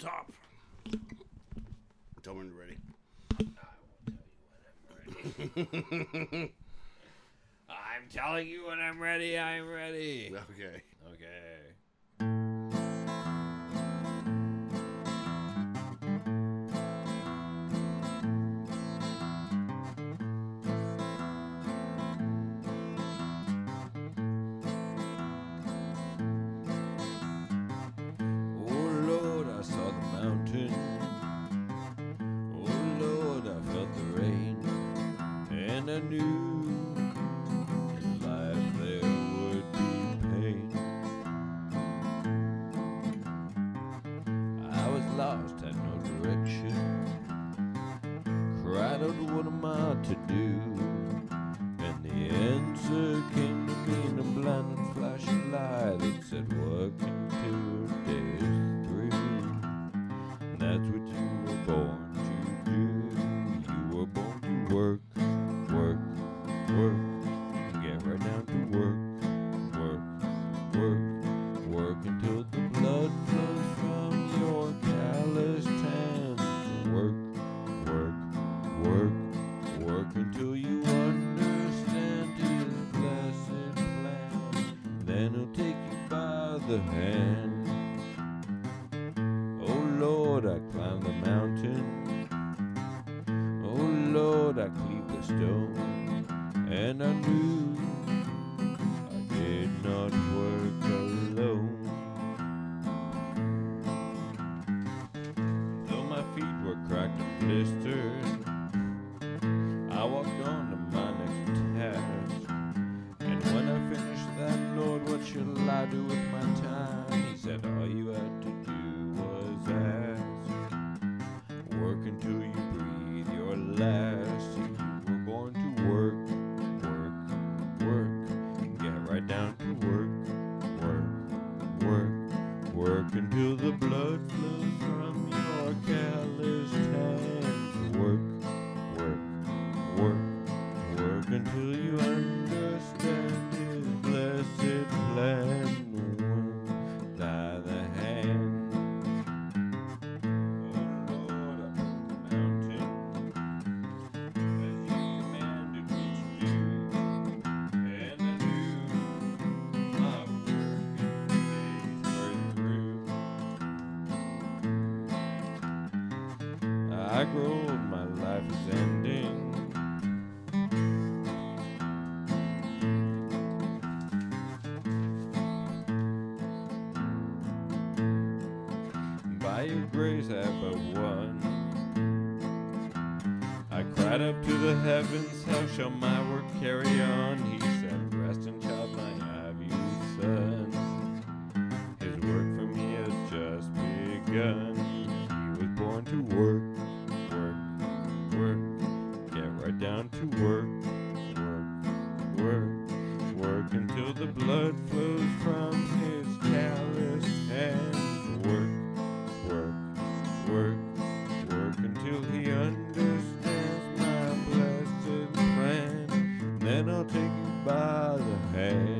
top. Tell me when you're ready. I'm telling you when I'm ready. I'm ready. Okay. Okay. Oh Lord, I saw the mountain. Oh Lord, I felt the rain. And I knew in life there would be pain. I was lost, had no direction. Cried out, what am I to do? And the answer came to me in a blinding flash of light. It said, work until your day is through. And that's what you were born to do. You were born to work, work, work. Get right down to work, work, work. Work until the blood flows from your calloused hands. Work, work, work, work until you understand His blessed plan. Then He'll take you by the hand. Oh Lord, I climbed the mountain. Oh Lord, I cleaved the stone. And I knew I did not work alone. Though my feet were cracked and blistered, I walked on to my next task. And when I finished that, Lord, what shall I do with my time? He said, all you had to do was ask. Work until you breathe your last. You were born to work, work, work. Get right down to work, work, work. Work until the blood flows from your calloused hands. Work, work, work, work until you understand His blessed plan. By the hand. Oh Lord, up on the mountain, as you commanded me to do, and I knew my working days were through. I grow old, my life is ending. By your grace I have but one. I cried up to the heavens, how shall my work carry on? He said, rest and child, my have you son. His work for me has just begun. He was born to work, work, work. Get right down to work, work, work. Work until the blood flows from His calloused hands. Work, work, work, work until He understands my blessed plan. Then I'll take you by the hand.